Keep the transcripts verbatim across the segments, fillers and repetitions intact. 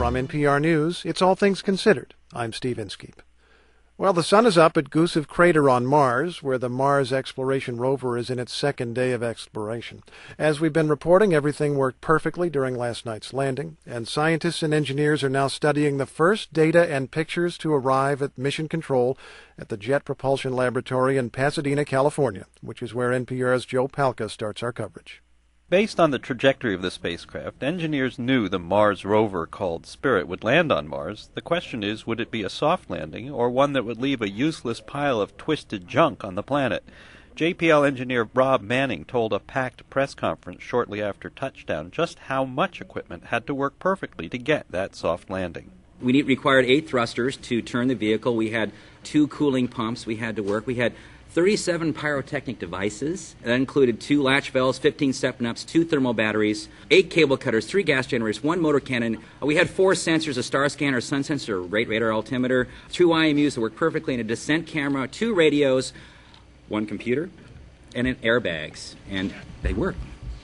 From N P R News, it's All Things Considered. I'm Steve Inskeep. Well, the sun is up at Gusev Crater on Mars, where the Mars Exploration Rover is in its second day of exploration. As we've been reporting, everything worked perfectly during last night's landing, and scientists and engineers are now studying the first data and pictures to arrive at mission control at the Jet Propulsion Laboratory in Pasadena, California, which is where N P R's Joe Palca starts our coverage. Based on the trajectory of the spacecraft, engineers knew the Mars rover called Spirit would land on Mars. The question is, would it be a soft landing or one that would leave a useless pile of twisted junk on the planet? J P L engineer Rob Manning told a packed press conference shortly after touchdown just how much equipment had to work perfectly to get that soft landing. We need, required eight thrusters to turn the vehicle. We had two cooling pumps we had to work. We had thirty-seven pyrotechnic devices. That included two latch valves, fifteen step-ups, two thermal batteries, eight cable cutters, three gas generators, one motor cannon. We had four sensors, a star scanner, a sun sensor, a rate radar altimeter, two I M Us that worked perfectly, and a descent camera, two radios, one computer, and an airbags. And they worked.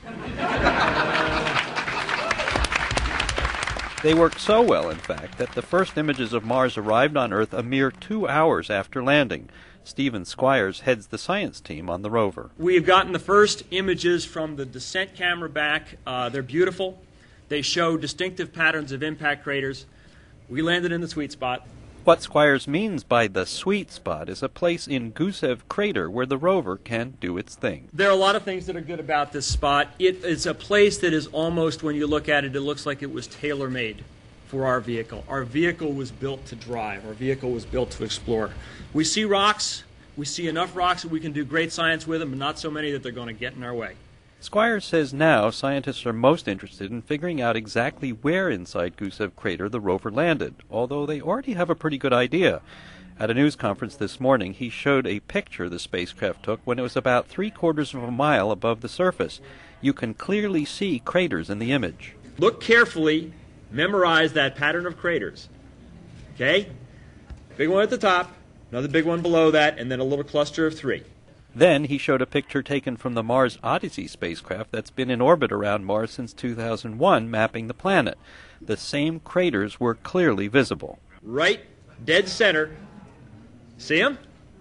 They worked so well, in fact, that the first images of Mars arrived on Earth a mere two hours after landing. Stephen Squires heads the science team on the rover. We have gotten the first images from the descent camera back. Uh, they're beautiful. They show distinctive patterns of impact craters. We landed in the sweet spot. What Squires means by the sweet spot is a place in Gusev Crater where the rover can do its thing. There are a lot of things that are good about this spot. It is a place that is almost, when you look at it, it looks like it was tailor-made for our vehicle. Our vehicle was built to drive. Our vehicle was built to explore. We see rocks. We see enough rocks that we can do great science with them, but not so many that they're going to get in our way. Squires says now scientists are most interested in figuring out exactly where inside Gusev Crater the rover landed, although they already have a pretty good idea. At a news conference this morning, he showed a picture the spacecraft took when it was about three-quarters of a mile above the surface. You can clearly see craters in the image. Look carefully. Memorize that pattern of craters. Okay? Big one at the top, another big one below that, and then a little cluster of three. Then he showed a picture taken from the Mars Odyssey spacecraft that's been in orbit around Mars since two thousand one, mapping the planet. The same craters were clearly visible. Right, dead center. See them?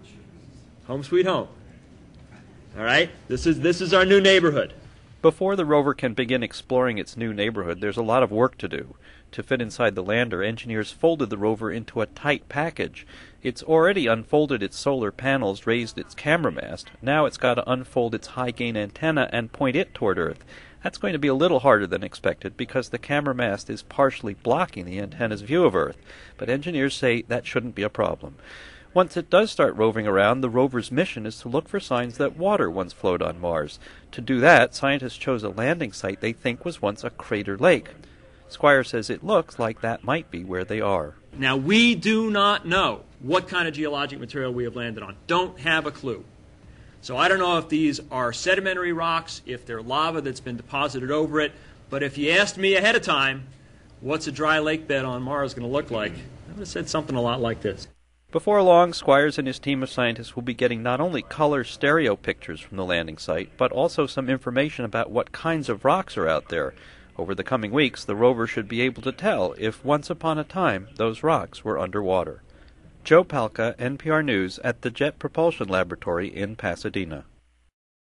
Home sweet home. All right? This is, this is our new neighborhood. Before the rover can begin exploring its new neighborhood, there's a lot of work to do. To fit inside the lander, engineers folded the rover into a tight package. It's already unfolded its solar panels, raised its camera mast. Now it's got to unfold its high-gain antenna and point it toward Earth. That's going to be a little harder than expected because the camera mast is partially blocking the antenna's view of Earth. But engineers say that shouldn't be a problem. Once it does start roving around, the rover's mission is to look for signs that water once flowed on Mars. To do that, scientists chose a landing site they think was once a crater lake. Squire says it looks like that might be where they are. Now, we do not know what kind of geologic material we have landed on. Don't have a clue. So I don't know if these are sedimentary rocks, if they're lava that's been deposited over it. But if you asked me ahead of time, what's a dry lake bed on Mars going to look like, I would have said something a lot like this. Before long, Squires and his team of scientists will be getting not only color stereo pictures from the landing site, but also some information about what kinds of rocks are out there. Over the coming weeks, the rover should be able to tell if once upon a time those rocks were underwater. Joe Palca, N P R News, at the Jet Propulsion Laboratory in Pasadena.